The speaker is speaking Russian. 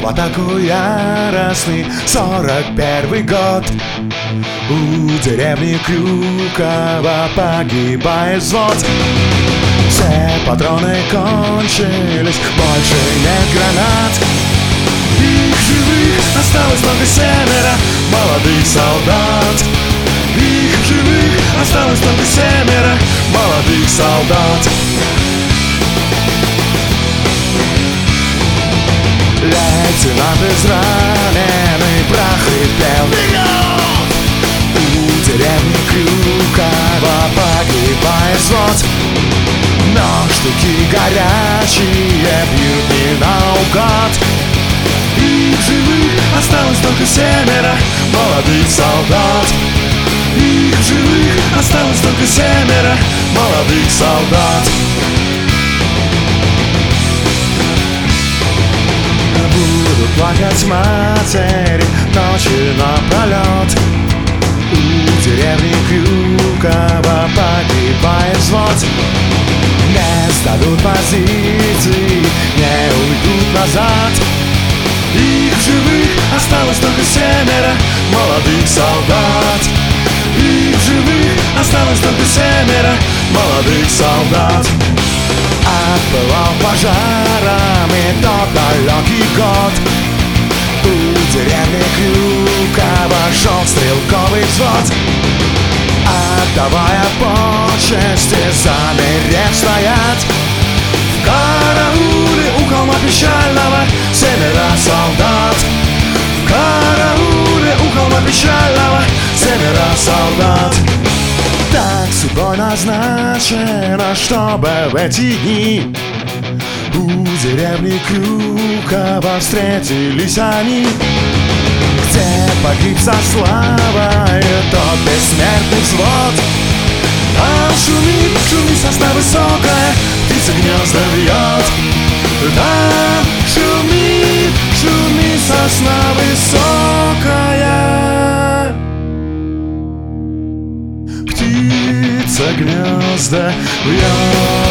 по такой яростный 41-й год. У деревни Крюково погибает взвод. Все патроны кончились, больше нет гранат. Их живых осталось только 7 молодых солдат. Их живых осталось только 7 молодых солдат. Лейтенант израненный прохрипел: вперед! У деревни Крюково погибает взвод. Но штыки горячие бьют не наугад. Их живых осталось только 7 молодых солдат. Их живых осталось только 7 молодых солдат. Будут плакать матери ночи напролет. У деревни Крюково погибает взвод. Не сдадут позиции, не уйдут назад. Их живых осталось только 7 молодых солдат. Их живых осталось только 7 молодых солдат. Отбывал пожарами тот далекий год. У деревни Крюково шел стрелковый взвод. Отдавая почести, замерев стоят. В карауле у холма печального 7 солдат. В карауле у холма печального 7 солдат. Так судьбой назначено, чтобы в эти дни у деревни Крюково встретились они. Где погиб со славой тот бессмертный взвод. Там шумит, шумит сосна высокая, птица гнезда вьет. Там шумит, шумит сосна высокая, птица гнезда вьет.